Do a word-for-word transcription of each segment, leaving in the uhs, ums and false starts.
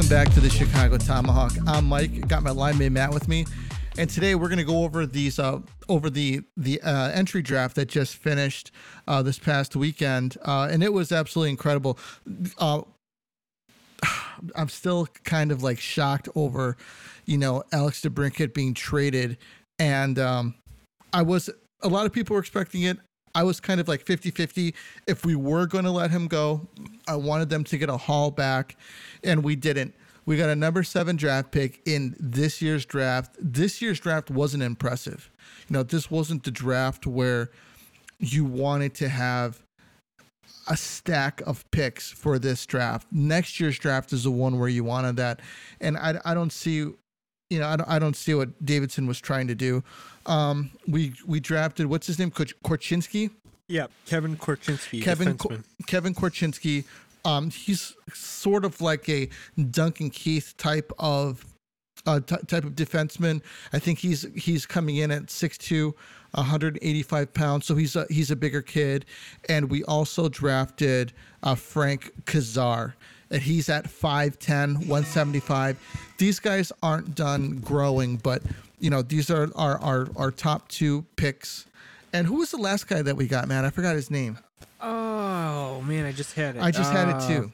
back to the Chicago Tomahawk. I'm Mike. Got my linemate Matt with me, and today we're going to go over these uh, over the the uh, entry draft that just finished uh, this past weekend, uh, and it was absolutely incredible. Uh, I'm still kind of like shocked over, you know, Alex DeBrincat being traded, and um, I was a lot of people were expecting it. I was kind of like fifty-fifty. If we were going to let him go, I wanted them to get a haul back, and we didn't. We got a number seven draft pick in this year's draft. This year's draft wasn't impressive. You know, this wasn't the draft where you wanted to have a stack of picks for this draft. Next year's draft is the one where you wanted that, and I, I don't see, you know, I don't, I don't see what Davidson was trying to do. Um, we we drafted, what's his name, Korchinski? Yeah, Kevin Korchinski, Kevin defenseman. Ko- Kevin Korchinski. Um, he's sort of like a Duncan Keith type of uh, t- type of defenseman. I think he's he's coming in at six two, one hundred eighty-five pounds, so he's a, he's a bigger kid. And we also drafted uh, Frank Kazar, and he's at five ten, one seventy-five. These guys aren't done growing, but you know, these are our, our, our top two picks. And who was the last guy that we got, man? I forgot his name. Oh, man, I just had it. I just uh, had it too.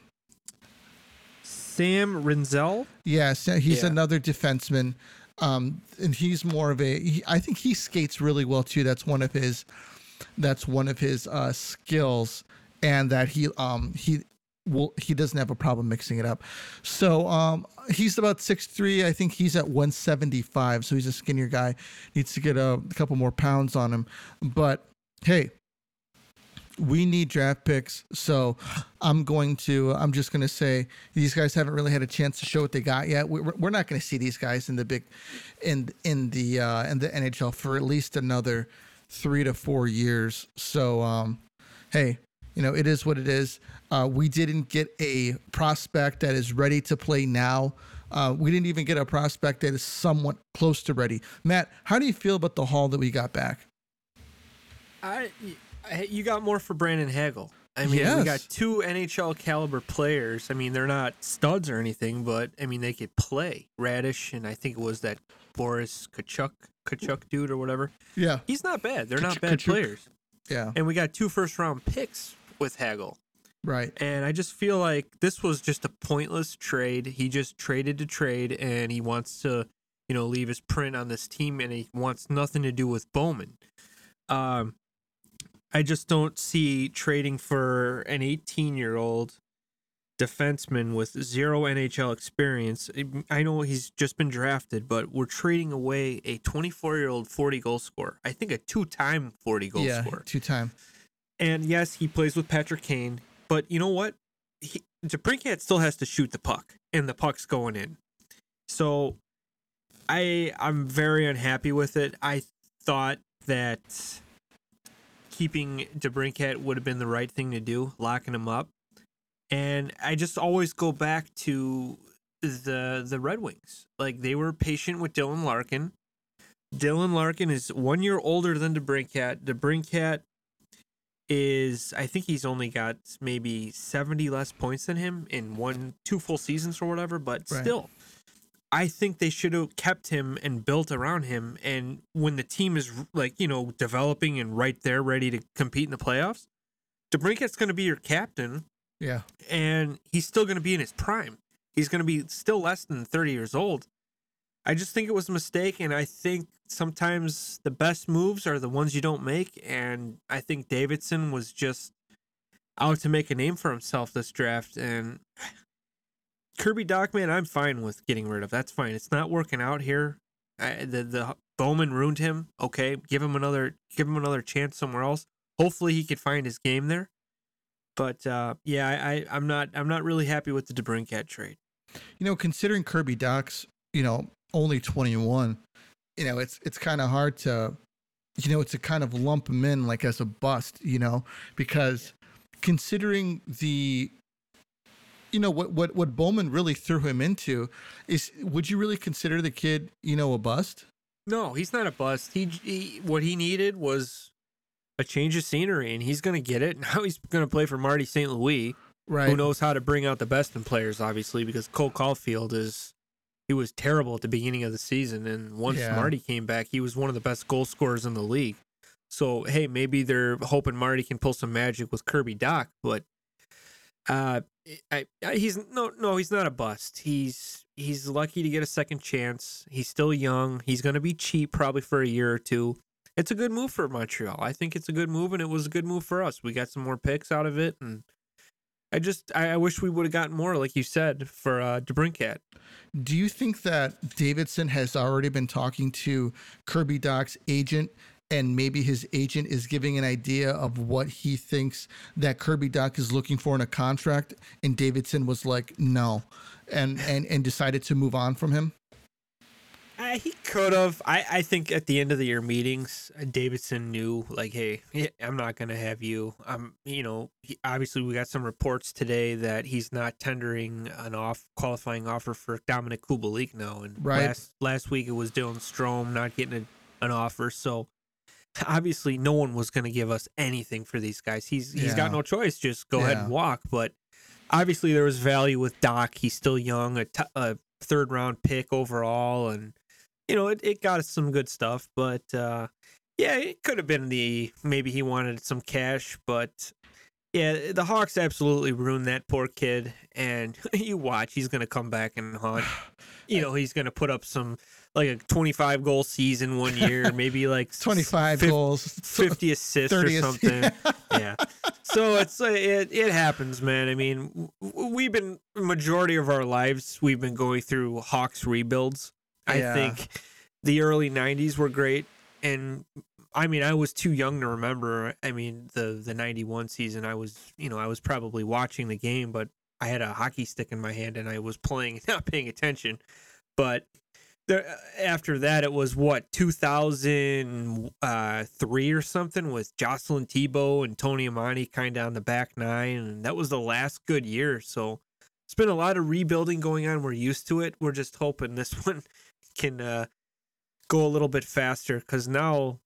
Sam Rinzel? Yes, he's Yeah. another defenseman. Um, and he's more of a, he, I think he skates really well too. That's one of his, that's one of his uh, skills, and that he, um, he, Well, he doesn't have a problem mixing it up. So um, he's about six three. I think he's at one seventy-five. So he's a skinnier guy. Needs to get a, a couple more pounds on him. But hey, we need draft picks. So I'm going to, I'm just going to say these guys haven't really had a chance to show what they got yet. We're, we're not going to see these guys in the big, in, in the, uh, in the N H L for at least another three to four years. So um, hey, you know, it is what it is. Uh, we didn't get a prospect that is ready to play now. Uh, we didn't even get a prospect that is somewhat close to ready. Matt, how do you feel about the haul that we got back? I, I you got more for Brandon Hagel. I mean, Yes. we got two N H L caliber players. I mean, they're not studs or anything, but I mean, they could play. Radish, and I think it was that Boris Kachuk, Kachuk dude or whatever. Yeah. He's not bad. They're not Kachuk- bad Kachuk. players. Yeah. And we got two first round picks with Hagel. Right. And I just feel like this was just a pointless trade. He just traded to trade, and he wants to, you know, leave his print on this team, and he wants nothing to do with Bowman. Um, I just don't see trading for an eighteen-year-old defenseman with zero N H L experience. I know he's just been drafted, but we're trading away a twenty-four-year-old forty-goal scorer. I think a two-time forty-goal Yeah, scorer. two-time. And yes, he plays with Patrick Kane. But you know what? He, DeBrincat still has to shoot the puck, and the puck's going in. So I I'm very unhappy with it. I thought that keeping DeBrincat would have been the right thing to do, locking him up. And I just always go back to the the Red Wings. Like, they were patient with Dylan Larkin. Dylan Larkin is one year older than DeBrincat. DeBrincat is, I think he's only got maybe seventy less points than him in one, two full seasons or whatever, but Right. still, I think they should have kept him and built around him. And when the team is, like, you know, developing and right there ready to compete in the playoffs, DeBrincat's going to be your captain, Yeah. and he's still going to be in his prime. He's going to be still less than thirty years old. I just think it was a mistake, and I think sometimes the best moves are the ones you don't make, and I think Davidson was just out to make a name for himself this draft, and Kirby Dachman, I'm fine with getting rid of. That's fine. It's not working out here. I, the the Bowman ruined him. Okay, give him another give him another chance somewhere else. Hopefully he could find his game there. But uh, yeah, I, I I'm not I'm not really happy with the DeBrincat trade. You know, considering Kirby Doc's, you know, only twenty-one, you know, it's it's kind of hard to, you know, to kind of lump him in like as a bust, you know, because considering the, you know, what, what, what Bowman really threw him into is, would you really consider the kid, you know, a bust? No, he's not a bust. He, he what he needed was a change of scenery, and he's going to get it. Now he's going to play for Marty Saint Louis. Right. Who knows how to bring out the best in players, obviously, because Cole Caulfield is he was terrible at the beginning of the season, and once Yeah. Marty came back, he was one of the best goal scorers in the league. So hey, maybe they're hoping Marty can pull some magic with Kirby Doc, but uh, I, I, he's no no he's not a bust. He's he's lucky to get a second chance. He's still young. He's going to be cheap probably for a year or two. It's a good move for Montreal. I think it's a good move, and it was a good move for us. We got some more picks out of it, and I just I, I wish we would have gotten more, like you said, for uh, DeBrincat. Do you think that Davidson has already been talking to Kirby Doc's agent, and maybe his agent is giving an idea of what he thinks that Kirby Doc is looking for in a contract, and Davidson was like, no, and and, and decided to move on from him? Uh, he could have. I, I think at the end of the year meetings, uh, Davidson knew, like, hey, I'm not going to have you. Um, you know, he, obviously we got some reports today that he's not tendering an off qualifying offer for Dominic Kubalik now. And Right. last last week it was Dylan Strome not getting a, an offer. So obviously no one was going to give us anything for these guys. He's he's Yeah. got no choice. Just go ahead Yeah. and walk. But obviously there was value with Doc. He's still young, a, t- a third round pick overall, and you know, it, it got us some good stuff, but uh, yeah, it could have been the maybe he wanted some cash, but yeah, the Hawks absolutely ruined that poor kid. And you watch, he's gonna come back and haunt. You know, he's gonna put up some like a twenty-five goal season one year, maybe like twenty-five fif- goals, fifty assists thirty or ass- something. Yeah. So it's uh, it it happens, man. I mean, w- we've been majority of our lives we've been going through Hawks rebuilds. I Yeah. think the early nineties were great, and I mean I was too young to remember. I mean the the ninety-one season, I was you know I was probably watching the game, but I had a hockey stick in my hand and I was playing, not paying attention. But there, after that, it was what two thousand three or something with Jocelyn Thibault and Tony Amani kind of on the back nine, and that was the last good year. So it's been a lot of rebuilding going on. We're used to it. We're just hoping this one can uh, go a little bit faster, because now,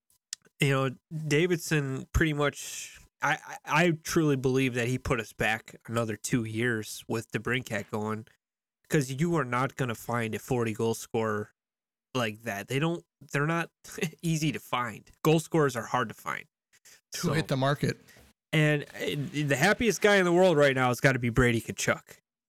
you know, Davidson pretty much. I, I I truly believe that he put us back another two years with DeBrincat going, because you are not going to find a forty goal scorer like that. They don't. They're not easy to find. Goal scorers are hard to find. to So- hit the market. and uh, the happiest guy in the world right now has got to be Brady Tkachuk.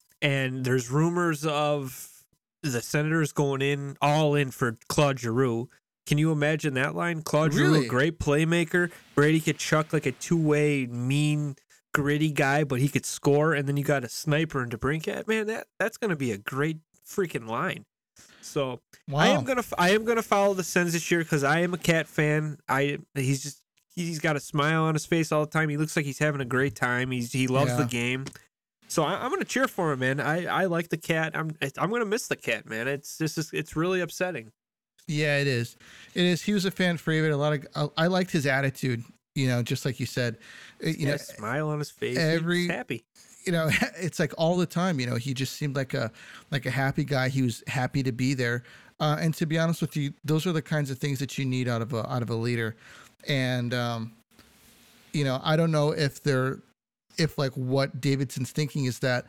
And there's rumors of the Senators going in all in for Claude Giroux. Can you imagine that line? Claude Giroux, Really? great playmaker. Brady Tkachuk, like a two-way, mean, gritty guy, but he could score. And then you got a sniper in DeBrincat. Man, that that's going to be a great freaking line. So Wow. I am gonna I am gonna follow the Sens this year because I am a Cat fan. I he's just he's got a smile on his face all the time. He looks like he's having a great time. He's he loves Yeah. the game. So I, I'm gonna cheer for him, man. I, I like the Cat. I'm I'm gonna miss the Cat, man. It's just it's, it's really upsetting. Yeah, it is. It is. He was a fan favorite. A lot of I, I liked his attitude. You know, just like you said. Uh, You You know, know, smile on his face. every- he's happy. you know, it's like all the time. You know, he just seemed like a like a happy guy. He was happy to be there. Uh, and to be honest with you, those are the kinds of things that you need out of a out of a leader. And um, you know, I don't know if they're if like what Davidson's thinking is that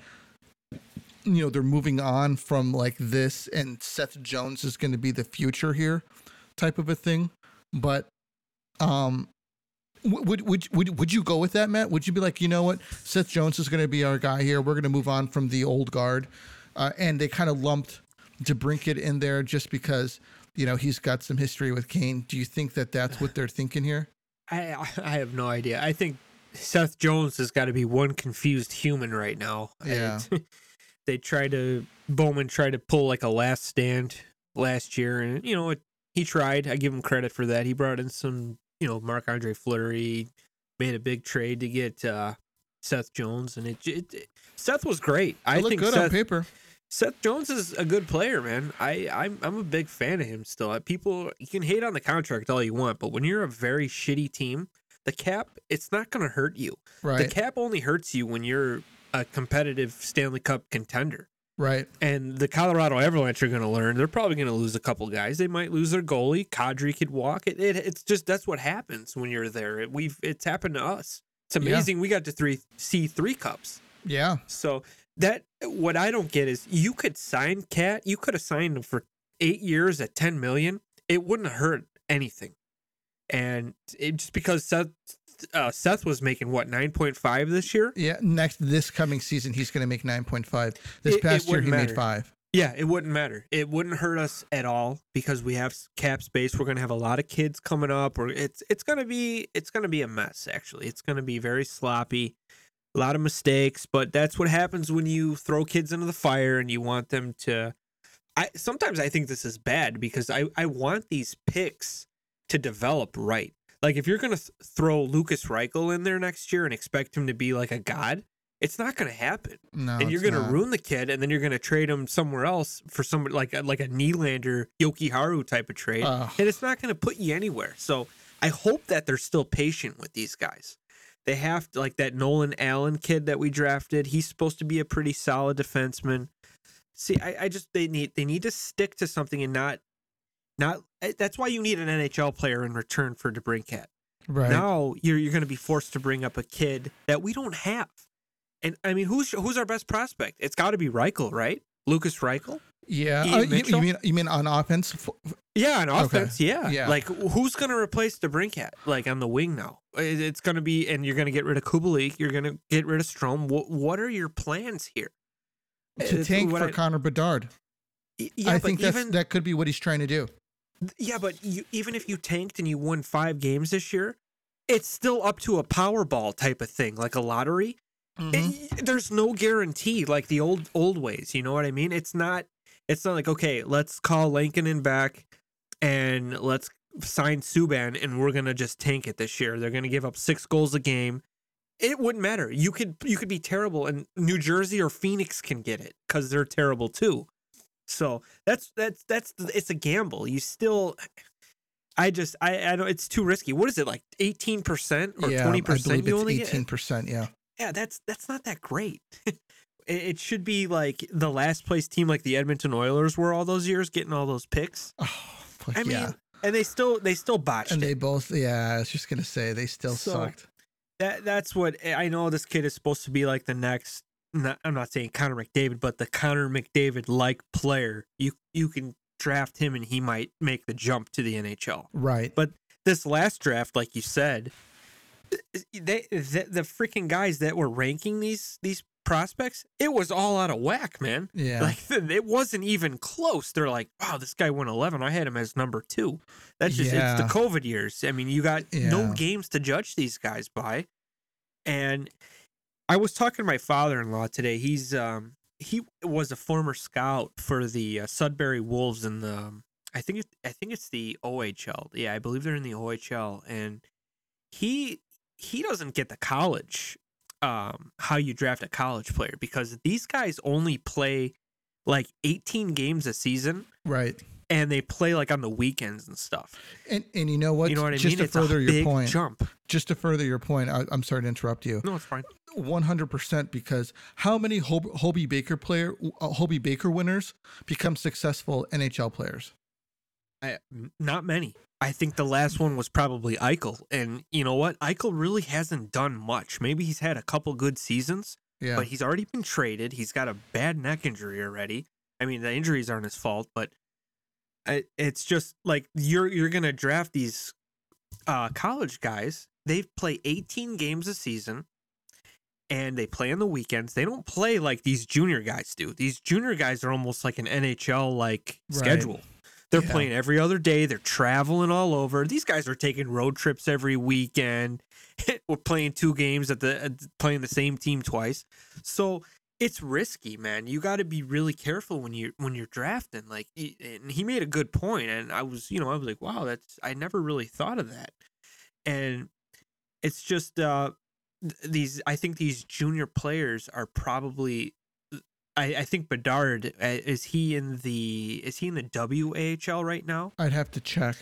you know they're moving on from like this, and Seth Jones is going to be the future here, type of a thing. But um, w- would would would would you go with that, Matt? Would you be like, you know what, Seth Jones is going to be our guy here. We're going to move on from the old guard, uh, and they kind of lumped DeBrincat in there just because you know he's got some history with Kane. Do you think that that's what they're thinking here? I I have no idea. I think Seth Jones has got to be one confused human right now. Yeah. And they tried to Bowman tried to pull like a last stand last year, and you know it, he tried. I give him credit for that. He brought in some, you know, Marc-Andre Fleury, made a big trade to get uh, Seth Jones, and it, it, it Seth was great. I It looked think good Seth, on paper. Seth Jones is a good player, man. I I'm I'm a big fan of him still. People, you can hate on the contract all you want, but when you're a very shitty team, the cap, it's not going to hurt you. Right. The cap only hurts you when you're a competitive Stanley Cup contender. Right. And the Colorado Avalanche are going to learn. They're probably going to lose a couple guys. They might lose their goalie. Kadri could walk. It, it it's just that's what happens when you're there. It, we've it's happened to us. It's amazing we got to three see three cups. Yeah. So that what I don't get is you could sign Cat, you could have signed him for eight years at ten million. It wouldn't have hurt anything. And it, just because Seth uh, Seth was making what nine point five this year. Yeah. Next, this coming season, he's going to make nine point five. This It- past it year, he wouldn't made matter. five. Yeah, it wouldn't matter. It wouldn't hurt us at all because we have s- cap space. We're gonna have a lot of kids coming up, or it's it's gonna be it's gonna be a mess. Actually, it's gonna be very sloppy, a lot of mistakes. But that's what happens when you throw kids into the fire and you want them to. I sometimes I think this is bad because I I want these picks to develop right. Like if you're gonna th- throw Lucas Reichel in there next year and expect him to be like a god, it's not gonna happen. No, And you're it's going to not. ruin the kid, and then you're going to trade him somewhere else for somebody like a, like a Nylander, Yokiharu type of trade, Ugh. and it's not going to put you anywhere. So I hope that they're still patient with these guys. They have to, like that Nolan Allen kid that we drafted. He's supposed to be a pretty solid defenseman. See, I, I just they need they need to stick to something and not not. That's why you need an N H L player in return for DeBrincat. Right. Now you're you're going to be forced to bring up a kid that we don't have. And I mean, who's who's our best prospect? It's got to be Reichel, right? Lucas Reichel. Yeah. Ian Uh, you, you Mitchell? mean you mean on offense? F- Yeah, on Okay. offense. Yeah. Yeah. Like, who's going to replace DeBrincat? Like on the wing now, It- it's going to be, and you're going to get rid of Kubalik. You're going to get rid of Strome. What What are your plans here? To It's tank what for I- Connor Bedard. Y- Yeah, I but think that's even that could be what he's trying to do. yeah, but you, even if you tanked and you won five games this year, it's still up to a Powerball type of thing, like a lottery. Mhm. It- there's no guarantee like the old old ways, you know what I mean? It's not it's not like, okay, let's call Lankinen back and let's sign Subban and we're going to just tank it this year. They're going to give up six goals a game. It wouldn't matter. You could you could be terrible and New Jersey or Phoenix can get it cuz they're terrible too. So, that's that's that's it's a gamble. You still I just I I don't it's too risky. What is it like eighteen percent or Yeah, twenty I percent believe you it's only eighteen get? percent. Yeah. Yeah, that's that's not that great. it, it should be like the last place team, like the Edmonton Oilers were all those years, getting all those picks. Oh, but I mean, yeah. and they still they still botched And it. they both. Yeah, I was just gonna say they still So, sucked. That that's what I know. This kid is supposed to be like the next. Not, I'm not saying Connor McDavid, but the Connor McDavid like player. You you can draft him and he might make the jump to the N H L. Right. But this last draft, like you said, they the, the freaking guys that were ranking these these prospects, it was all out of whack, man. Yeah. Like it wasn't even close. They're like, wow, this guy went eleven. I had him as number two. That's just Yeah. it's the COVID years. I mean, you got no Yeah. games to judge these guys by. And I was talking to my father-in-law today. He's um he was a former scout for the uh, Sudbury Wolves in the um, I think it, I think it's the O H L. Yeah, I believe they're in the O H L, and he he doesn't get the college um how you draft a college player because these guys only play like eighteen games a season Right. and they play like on the weekends and stuff. And and you know what? You know what I just mean? to It's further a your big point. jump. Just to further your point, I, I'm sorry to interrupt you. No, it's fine. one hundred percent because how many Hob- Hobie Baker player uh, Hobie Baker winners become successful N H L players? I, n- not many. I think the last one was probably Eichel. And you know what? Eichel really hasn't done much. Maybe he's had a couple good seasons, Yeah. but he's already been traded. He's got a bad neck injury already. I mean, the injuries aren't his fault, but I, it's just like you're you're going to draft these uh, college guys. They play eighteen games a season and they play on the weekends. They don't play like these junior guys do. These junior guys are almost like an N H L like Right. schedule. They're Yeah. playing every other day. They're traveling all over. These guys are taking road trips every weekend. We're playing two games at the at playing the same team twice. So it's risky, man. You got to be really careful when you when you're drafting. Like, he- and he made a good point, and I was, you know, I was like, wow, that's I never really thought of that. And it's just uh, th- these. I think these junior players are probably. I, I think Bedard uh, is he in the is he in the W A H L right now? I'd have to check.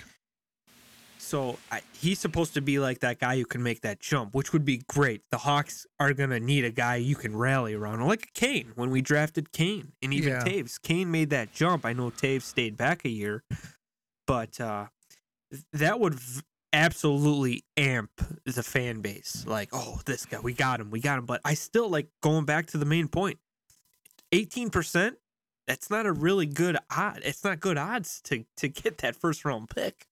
So I, he's supposed to be like that guy who can make that jump, which would be great. The Hawks are gonna need a guy you can rally around, like Kane when we drafted Kane, and even Yeah. Taves. Kane made that jump. I know Taves stayed back a year, but uh, that would v- absolutely amp the fan base. Like, oh, this guy, we got him, we got him. But I still like going back to the main point. eighteen percent, that's not a really good odd. It's not good odds to to get that first round pick.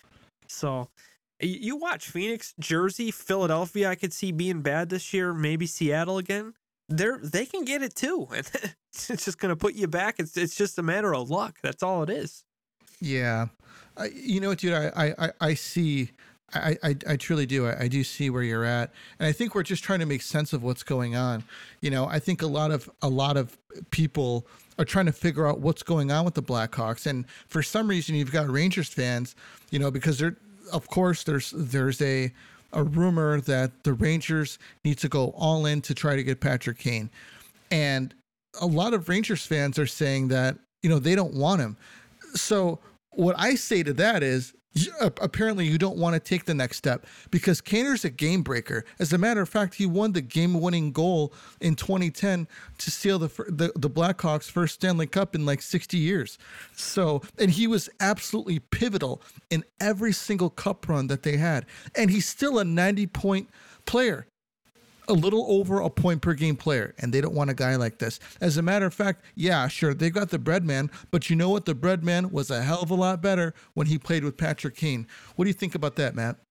So you watch Phoenix, Jersey, Philadelphia, I could see being bad this year, maybe Seattle again. They're they can get it too. And it's just gonna put you back. It's it's just a matter of luck. That's all it is. Yeah. I, you know what, dude, I, I, I see, I, I, I truly do. I, I do see where you're at. And I think we're just trying to make sense of what's going on. You know, I think a lot of, a lot of people are trying to figure out what's going on with the Blackhawks. And for some reason you've got Rangers fans, you know, because they're, of course there's, there's a, a rumor that the Rangers need to go all in to try to get Patrick Kane. And a lot of Rangers fans are saying that, you know, they don't want him. So what I say to that is, apparently you don't want to take the next step because Kaner's a game breaker. As a matter of fact, he won the game-winning goal in twenty ten to seal the, the the Blackhawks' first Stanley Cup in like sixty years. So, and he was absolutely pivotal in every single cup run that they had. And he's still a ninety-point player. A little over a point per game player, and they don't want a guy like this. As a matter of fact, yeah, sure, they got the bread man, but you know what? The bread man was a hell of a lot better when he played with Patrick Kane. What do you think about that, Matt?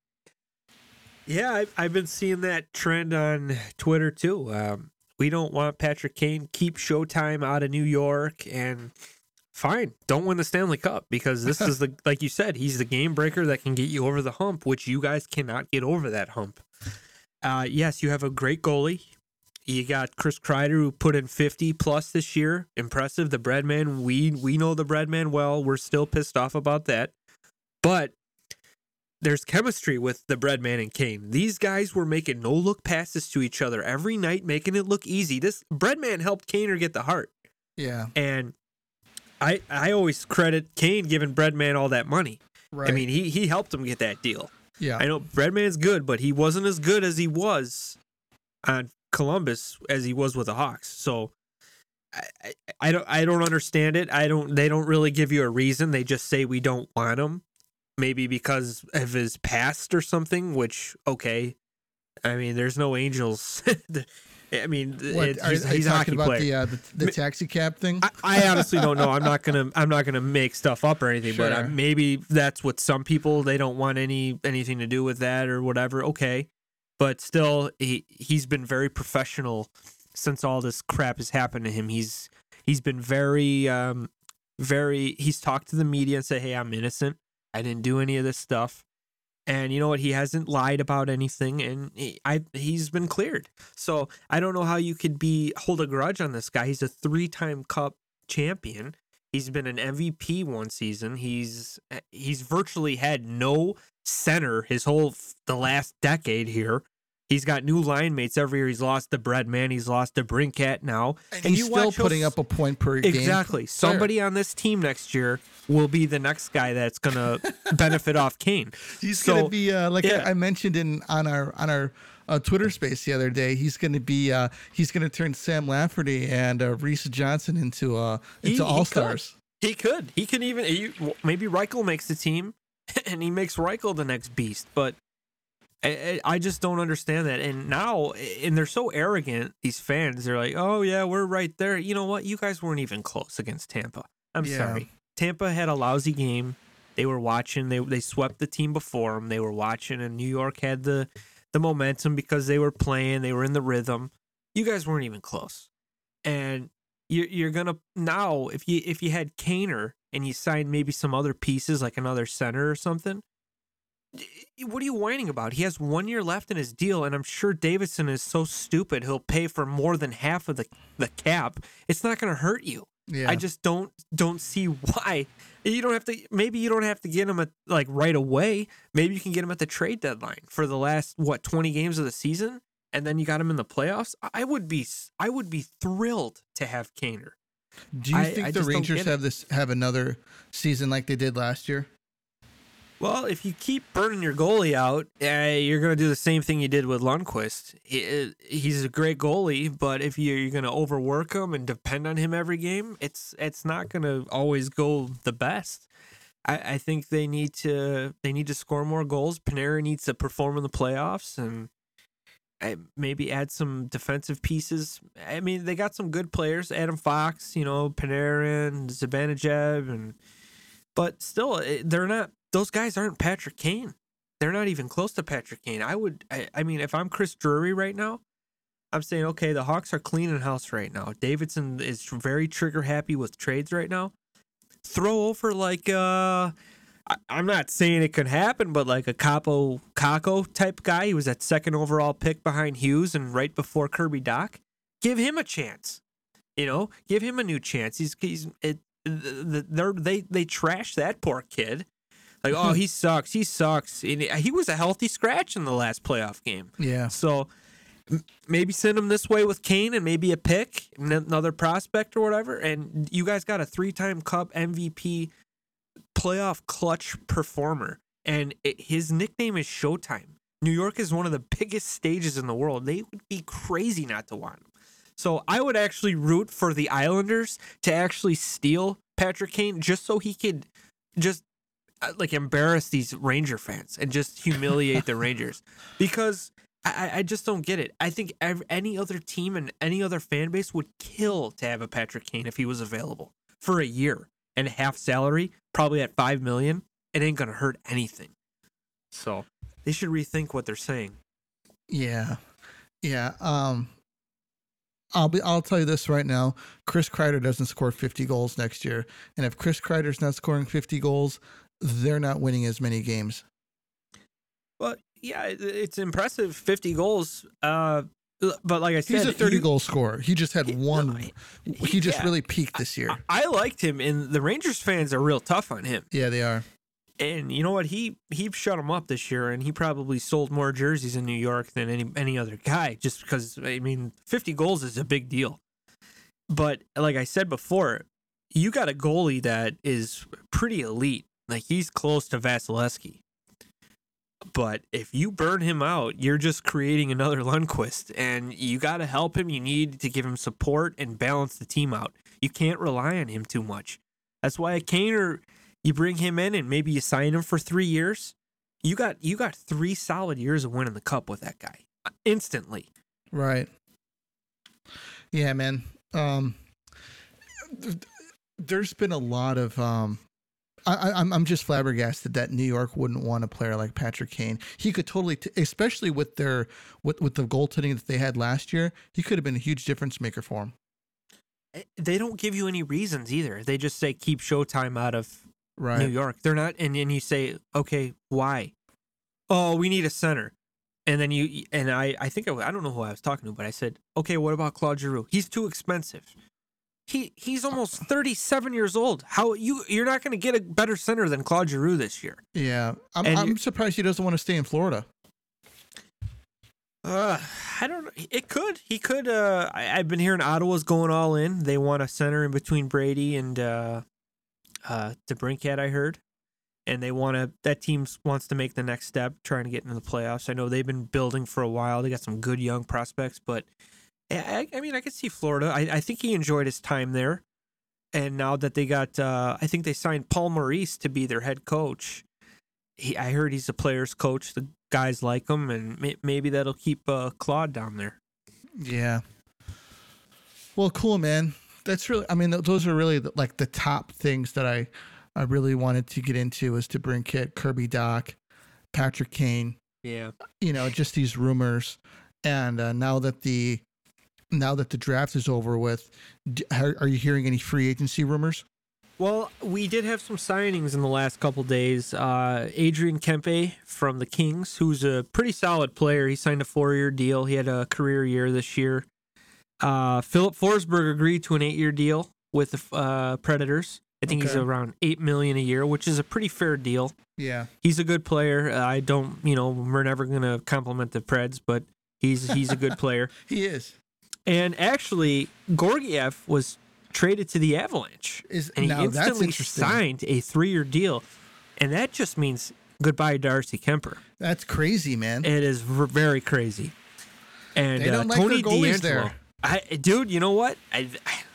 Yeah, I've, I've been seeing that trend on Twitter too. Um, we don't want Patrick Kane. Keep Showtime out of New York, and fine, don't win the Stanley Cup because this is the like you said, he's the game breaker that can get you over the hump, which you guys cannot get over that hump. Uh, yes, you have a great goalie. You got Chris Kreider, who put in fifty plus this year. Impressive. The Breadman, we we know the Breadman well. We're still pissed off about that. But there's chemistry with the Breadman and Kane. These guys were making no-look passes to each other every night, making it look easy. This Breadman helped Kaner get the heart. Yeah. And I I always credit Kane giving Breadman all that money. Right. I mean, he he helped him get that deal. Yeah. I know Breadman's good, but he wasn't as good as he was on Columbus as he was with the Hawks. So I, I, I don't I don't understand it. I don't they don't really give you a reason. They just say we don't want him. Maybe because of his past or something, which okay. I mean, there's no Angels. I mean, what, it, are, he's, are you he's a talking hockey about player. the, uh, the the taxi cab thing? I, I honestly don't know. I'm not gonna. I'm not gonna make stuff up or anything. Sure. But uh, maybe that's what some people they don't want any anything to do with that or whatever. Okay, but still, he he's been very professional since all this crap has happened to him. He's he's been very um very. He's talked to the media and said, "Hey, I'm innocent. I didn't do any of this stuff." And you know what? He hasn't lied about anything, and he, I he's been cleared. So I don't know how you could be hold a grudge on this guy. He's a three-time Cup champion. He's been an M V P one season. He's he's virtually had no center his whole the last decade here. He's got new line mates every year. He's lost to Breadman. He's lost to Brinkat now. And, and he's still putting up a point per game. Exactly. Somebody on this team next year will be the next guy that's going to benefit off Kane. He's so, going to be uh, like yeah. I, I mentioned in on our on our uh, Twitter space the other day. He's going to be uh, he's going to turn Sam Lafferty and uh, Reese Johnson into uh, into all stars. He could. He could even he, maybe Reichel makes the team, and he makes Reichel the next beast. But I, I just don't understand that. And now, and they're so arrogant, these fans, they're like, oh, yeah, we're right there. You know what? You guys weren't even close against Tampa. I'm Yeah. sorry. Tampa had a lousy game. They were watching. They they swept the team before them. They were watching, and New York had the, the momentum because they were playing. They were in the rhythm. You guys weren't even close. And you're, you're going to, now, if you, if you had Kaner and you signed maybe some other pieces, like another center or something, what are you whining about? He has one year left in his deal, and I'm sure Davidson is so stupid he'll pay for more than half of the, the cap. It's not going to hurt you. Yeah. I just don't don't see why. You don't have to. Maybe you don't have to get him at like right away. Maybe you can get him at the trade deadline for the last what twenty games of the season, and then you got him in the playoffs. I would be I would be thrilled to have Kaner. Do you I, think I the just don't Rangers get it. have this have another season like they did last year? Well, if you keep burning your goalie out, uh, you're going to do the same thing you did with Lundqvist. He, he's a great goalie, but if you're, you're going to overwork him and depend on him every game, it's it's not going to always go the best. I, I think they need to they need to score more goals. Panarin needs to perform in the playoffs and I, maybe add some defensive pieces. I mean, they got some good players, Adam Fox, you know, Panarin, Zibanejad, and but still, they're not. Those guys aren't Patrick Kane. They're not even close to Patrick Kane. I would. I, I mean, if I'm Chris Drury right now, I'm saying, okay, the Hawks are cleaning house right now. Davidson is very trigger happy with trades right now. Throw over like uh. I'm not saying it could happen, but like a Capo Caco type guy. He was that second overall pick behind Hughes and right before Kirby Dach. Give him a chance. You know, give him a new chance. He's he's it, they they they trash that poor kid. Like, oh, he sucks. He sucks. And he was a healthy scratch in the last playoff game. Yeah. So maybe send him this way with Kane and maybe a pick, another prospect or whatever. And you guys got a three-time Cup M V P playoff clutch performer, and it, his nickname is Showtime. New York is one of the biggest stages in the world. They would be crazy not to want him. So I would actually root for the Islanders to actually steal Patrick Kane just so he could just uh, like embarrass these Ranger fans and just humiliate the Rangers, because I, I just don't get it. I think every, any other team and any other fan base would kill to have a Patrick Kane if he was available for a year. And half salary, probably at five million, it ain't gonna hurt anything. So they should rethink what they're saying. Yeah, yeah. Um, I'll be. I'll tell you this right now: Chris Kreider doesn't score fifty goals next year, and if Chris Kreider's not scoring fifty goals, they're not winning as many games. Well, yeah, it's impressive, fifty goals. Uh, But like I said, he's a thirty he, goal scorer. He just had one. He, he just yeah. really peaked this year. I, I liked him, and the Rangers fans are real tough on him. Yeah, they are. And you know what? He he shut him up this year, and he probably sold more jerseys in New York than any any other guy. Just because, I mean, fifty goals is a big deal. But like I said before, you got a goalie that is pretty elite. Like, he's close to Vasilevsky. But if you burn him out, you're just creating another Lundqvist, and you got to help him. You need to give him support and balance the team out. You can't rely on him too much. That's why a Kaner, you bring him in and maybe you sign him for three years. You got you got three solid years of winning the cup with that guy instantly. Right. Yeah, man. Um, there's been a lot of. Um, I, I'm I'm just flabbergasted that New York wouldn't want a player like Patrick Kane. He could totally, t- especially with their with with the goaltending that they had last year, he could have been a huge difference maker for him. They don't give you any reasons either. They just say keep Showtime out of right. New York. They're not, and then you say, okay, why? Oh, we need a center. And then you and I I think I, I don't know who I was talking to, but I said, okay, what about Claude Giroux? He's too expensive. He he's almost thirty-seven years old. How you you're not going to get a better center than Claude Giroux this year? Yeah, I'm I'm surprised he doesn't want to stay in Florida. Uh, I don't know. It could. He could. Uh, I, I've been hearing Ottawa's going all in. They want a center in between Brady and uh, uh, DeBrincat, I heard, and they want to. That team wants to make the next step, trying to get into the playoffs. I know they've been building for a while. They got some good young prospects, but. I, I mean, I could see Florida. I, I think he enjoyed his time there. And now that they got, uh, I think they signed Paul Maurice to be their head coach. He, I heard he's a player's coach. The guys like him, and may, maybe that'll keep uh, Claude down there. Yeah. Well, cool, man. That's really, I mean, those are really the, like the top things that I, I really wanted to get into is DeBrincat, Kirby Dach, Patrick Kane. Yeah. You know, just these rumors. And uh, now that the, Now that the draft is over with, are you hearing any free agency rumors? Well, we did have some signings in the last couple days. Uh, Adrian Kempe from the Kings, who's a pretty solid player. He signed a four-year deal. He had a career year this year. Uh, Philip Forsberg agreed to an eight-year deal with the uh, Predators. I think okay. he's around eight million dollars a year, which is a pretty fair deal. Yeah, he's a good player. Uh, I don't, you know, we're never going to compliment the Preds, but he's he's a good player. He is. And actually, Georgiev was traded to the Avalanche, Is, and he now, instantly signed a three-year deal, and that just means goodbye, Darcy Kemper. That's crazy, man. It is r- very crazy. And they don't uh, like Tony their goalies DeAngelo, there. I, dude, you know what? I, I,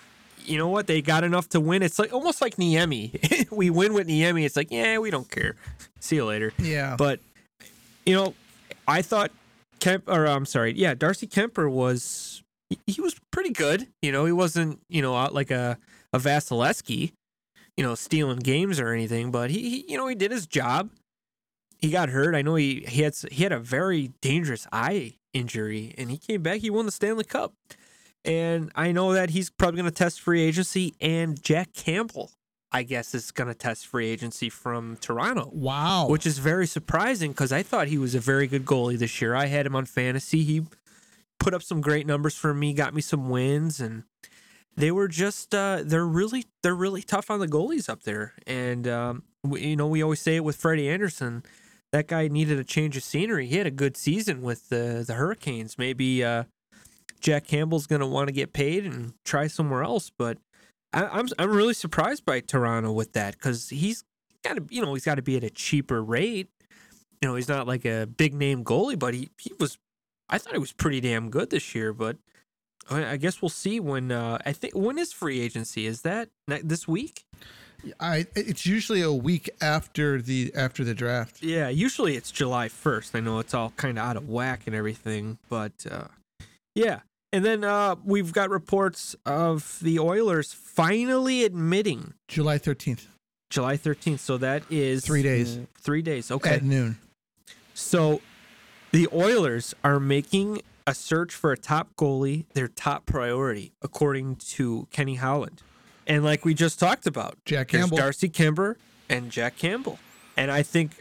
you know what? They got enough to win. It's like almost like Niemi. We win with Niemi. It's like, yeah, we don't care. See you later. Yeah. But, you know, I thought Kemp, or I'm sorry, yeah, Darcy Kemper was, he, he was pretty good. You know, he wasn't, you know, out like a, a Vasilevsky, you know, stealing games or anything, but he, he, you know, he did his job. He got hurt. I know he, he had he had a very dangerous eye injury, and he came back. He won the Stanley Cup. And I know that he's probably going to test free agency, and Jack Campbell, I guess, is going to test free agency from Toronto. Wow. Which is very surprising because I thought he was a very good goalie this year. I had him on fantasy. He put up some great numbers for me, got me some wins, and they were just uh, they're really they're really tough on the goalies up there. And um, we, you know, we always say it with Freddie Anderson. That guy needed a change of scenery. He had a good season with the the Hurricanes. Maybe uh, Jack Campbell's going to want to get paid and try somewhere else. But I, I'm I'm really surprised by Toronto with that because he's got to you know he's got to be at a cheaper rate. You know, he's not like a big name goalie, but he he was. I thought he was pretty damn good this year. But I guess we'll see when. Uh, I think when is free agency? Is that this week? I it's usually a week after the after the draft. Yeah, usually it's July first. I know it's all kind of out of whack and everything, but uh, yeah. And then uh, we've got reports of the Oilers finally admitting July thirteenth. July thirteenth. So that is three days. Three days. Okay. At noon. So the Oilers are making a search for a top goalie their top priority, according to Kenny Howland. And like we just talked about, Jack there's Campbell, Darcy Kemper, and Jack Campbell. And I think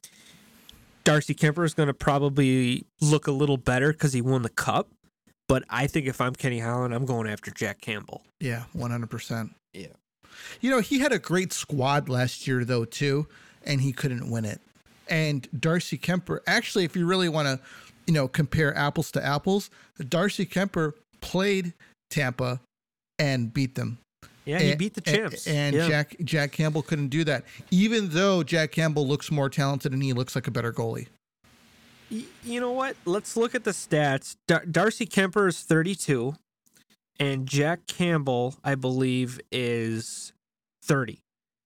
Darcy Kemper is going to probably look a little better because he won the Cup. But I think if I'm Kenny Howland, I'm going after Jack Campbell. Yeah, one hundred percent. Yeah. You know, he had a great squad last year, though, too, and he couldn't win it. And Darcy Kemper, actually, if you really want to, you know, compare apples to apples, Darcy Kemper played Tampa and beat them. Yeah, he beat the champs. And, and yeah. Jack Jack Campbell couldn't do that, even though Jack Campbell looks more talented and he looks like a better goalie. Y- you know what? Let's look at the stats. Dar- Darcy Kemper is thirty-two, and Jack Campbell, I believe, is thirty.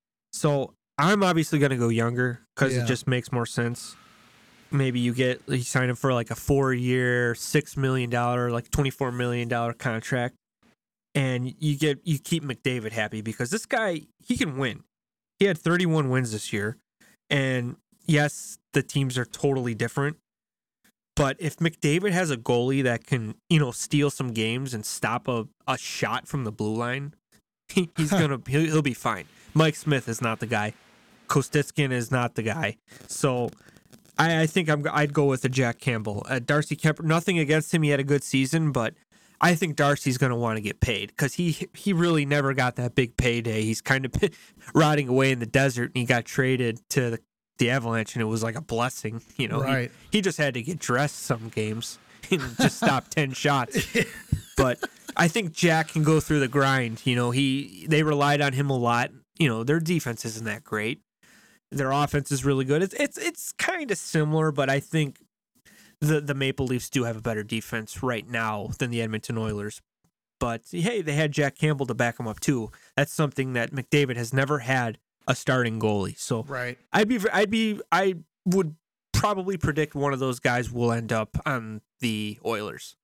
So I'm obviously going to go younger because Yeah. it just makes more sense. Maybe you get you sign him for like a four-year, six million dollars, like twenty-four million dollars contract. And you get you keep McDavid happy because this guy, he can win. He had thirty-one wins this year. And yes, the teams are totally different. But if McDavid has a goalie that can, you know, steal some games and stop a, a shot from the blue line, he, he's gonna he'll, he'll be fine. Mike Smith is not the guy. Kostitskin is not the guy. So I, I think I'm I'd go with the Jack Campbell. Uh, Darcy Kemper, nothing against him. He had a good season, but I think Darcy's going to want to get paid because he he really never got that big payday. He's kind of been rotting away in the desert, and he got traded to the, the Avalanche, and it was like a blessing. You know, Right. he, he just had to get dressed some games and just stop ten shots. But I think Jack can go through the grind. You know, he they relied on him a lot. You know, their defense isn't that great. Their offense is really good. It's it's it's kind of similar, but I think the the Maple Leafs do have a better defense right now than the Edmonton Oilers. But hey, they had Jack Campbell to back them up too. That's something that McDavid has never had a starting goalie. So Right. I'd be I'd be I would probably predict one of those guys will end up on the Oilers.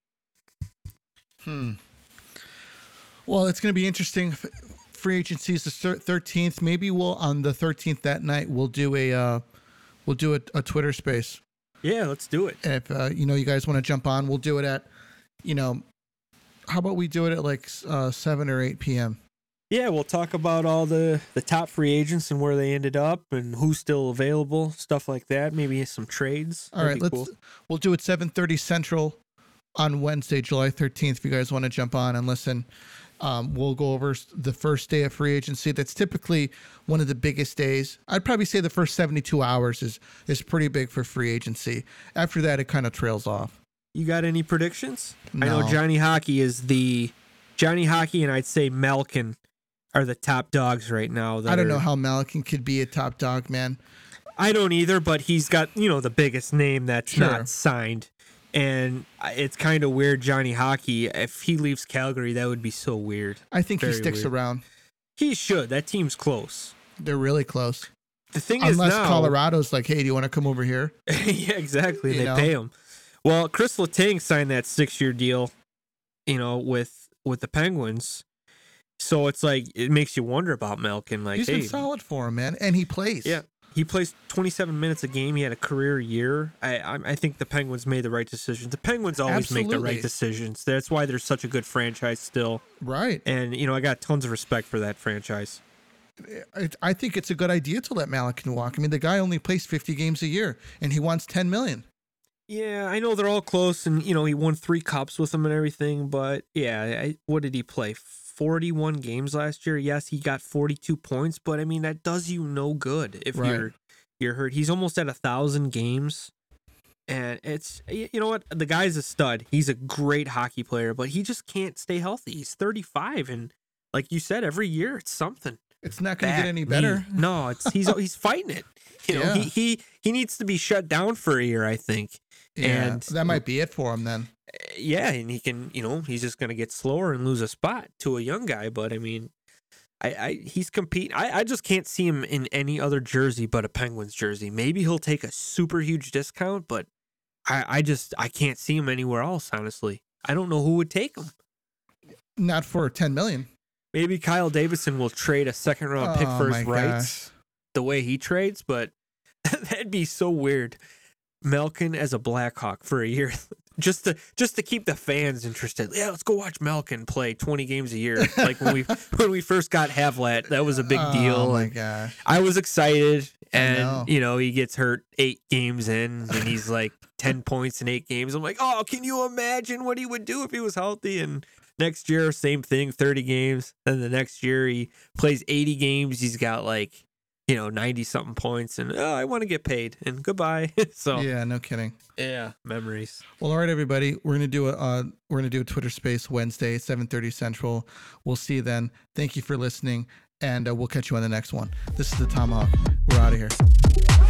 Hmm. Well, it's going to be interesting. Free agency is the thirteenth. Maybe we'll on the thirteenth that night we'll do a uh, we'll do a, a Twitter space. Yeah, let's do it. If uh, you know you guys want to jump on, we'll do it at, you know, how about we do it at like uh, seven or eight p.m. Yeah, we'll talk about all the, the top free agents and where they ended up and who's still available, stuff like that. Maybe some trades. All right, let's cool. We'll do it seven thirty Central on Wednesday, July thirteenth. If you guys want to jump on and listen, um, we'll go over the first day of free agency. That's typically one of the biggest days. I'd probably say the first seventy-two hours is is pretty big for free agency. After that, it kind of trails off. You got any predictions? No. I know Johnny Hockey is the Johnny Hockey, and I'd say Malkin are the top dogs right now. I don't are, know how Malkin could be a top dog, man. I don't either, but he's got, you know, the biggest name that's Sure. not signed. And it's kind of weird, Johnny Hockey. If he leaves Calgary, that would be so weird. I think Very he sticks weird. around. He should. That team's close. They're really close. The thing Unless is now, Colorado's like, hey, do you want to come over here? yeah, exactly. You They know? pay him. Well, Chris Letang signed that six-year deal, you know, with with the Penguins. So it's like it makes you wonder about Malkin. Like, He's hey, been solid for him, man, and he plays. yeah, he plays twenty-seven minutes a game. He had a career year. I I, I think the Penguins made the right decision. The Penguins always make the Absolutely. right decisions. That's why they're such a good franchise still. Right. And you know, I got tons of respect for that franchise. I, I think it's a good idea to let Malkin walk. I mean, the guy only plays fifty games a year, and he wants ten million. Yeah, I know they're all close, and you know he won three cups with them and everything. But yeah, I, what did he play? forty-one games last year. Yes, he got forty-two points, but I mean that does you no good if Right. you're you're hurt. He's almost at a thousand games, and it's you know what the guy's a stud. He's a great hockey player, but he just can't stay healthy. He's thirty-five, and like you said, every year it's something. It's not going to Back, get any knee. better. No, it's he's he's fighting it. You know, Yeah. he he he needs to be shut down for a year, I think. Yeah, And that might be it for him then. yeah, and he can, you know, he's just gonna get slower and lose a spot to a young guy. But I mean, I, I he's competing. I, I just can't see him in any other jersey but a Penguins jersey. Maybe he'll take a super huge discount, but I, I just I can't see him anywhere else. Honestly, I don't know who would take him. Not for ten million. Maybe Kyle Davidson will trade a second round pick Oh, for his my rights gosh. the way he trades, but that'd be so weird. Malkin as a Blackhawk for a year, just to just to keep the fans interested. Yeah, let's go watch Malkin play twenty games a year. Like when we when we first got Havlat, that was a big Oh deal. my and gosh. I was excited, I and know. you know he gets hurt eight games in, and he's like ten points in eight games. I'm like, oh, can you imagine what he would do if he was healthy? And next year, same thing, thirty games. Then the next year he plays eighty games. He's got like, you know, ninety something points, and oh, I want to get paid, and goodbye. so yeah. Yeah, no kidding. memories. Well, all right, everybody. We're gonna do a uh, we're gonna do a Twitter Space Wednesday, seven thirty Central. We'll see you then. Thank you for listening, and uh, we'll catch you on the next one. This is the Tomahawk. We're out of here.